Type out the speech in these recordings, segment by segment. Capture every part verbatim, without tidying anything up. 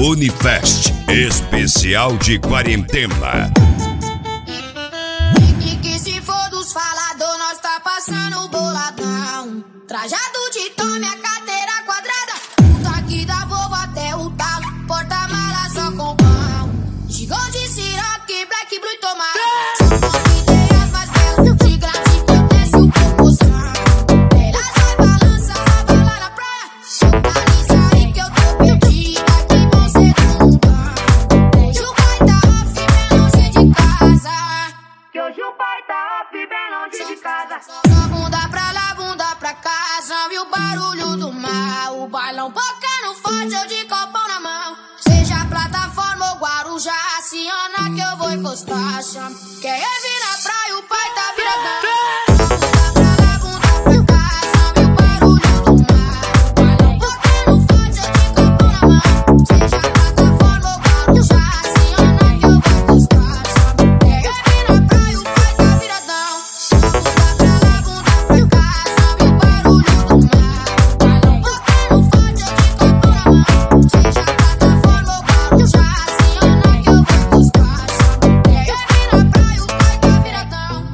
Funifest, especial de quarentena. E que se for dos falador, nós tá passando boladão. Trajado de tome, a carteira quadrada. Puta que da Volvo até o talo. Porta-mala só com pão. Gigou de Ciroc, Black Blue e tomate. São com ideias mais belas. De grátis que eu desço o proporção. Elas vai balança, raba lá na praia. Localiza aí que eu tô perdida. Que bom ser um pão. Hoje o pai tá off, bem longe de casa. Que hoje o pai tá off, bem longe de casa. Só bunda pra lá, bunda pra cá. Já viu o barulho do mar. O bailão bocando forte, eu de copão na mão. Seja plataforma ou Guarujá, Ciana que eu vou encostar. Chama. Quem é vir na praia, o pai tá viradão. Só bunda pra lá, bunda pra cá. Já viu o barulho do mar. O bailão bocando forte, eu de copão na mão. Seja plataforma ou Guarujá, Ciana que eu vou encostar. Chama. Quem é vir na praia, o pai tá viradão. Só bunda pra lá, bunda pra cá. Já viu o barulho do mar. O bailão bocando forte, eu de copão na mão. Seja plataforma ou Guarujá, Ciana que eu vou encostar. Chama. Quem é vir na praia, o pai tá viradão.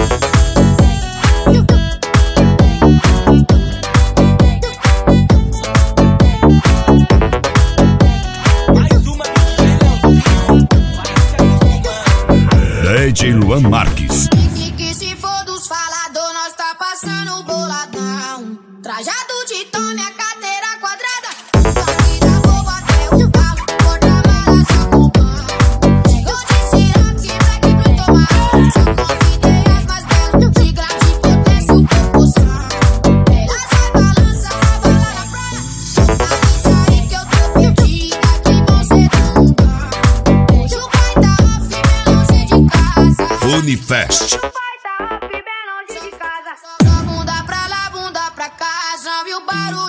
Mais uma do Leãozinho, vai se acostumando. D J Luan Marques. E que se for dos falador, nós tá passando boladão. Trajado de tome, a carteira quadrada. Daqui da Volvo até o talo. Porta-mala só com pão. Chegou de Ciroc, Black Blue e tomate. São com ideias mais belas. De grátis que eu desço o proporção. Elas vai balança, raba lá na praia. Localiza aí que eu tô perdida. Que bom ser um pão. Hoje o pai tá off, bem longe de casa. Funifest. O pai tá off, bem longe de casa. Só bunda pra lá, bunda pra cá. Já viu o barulho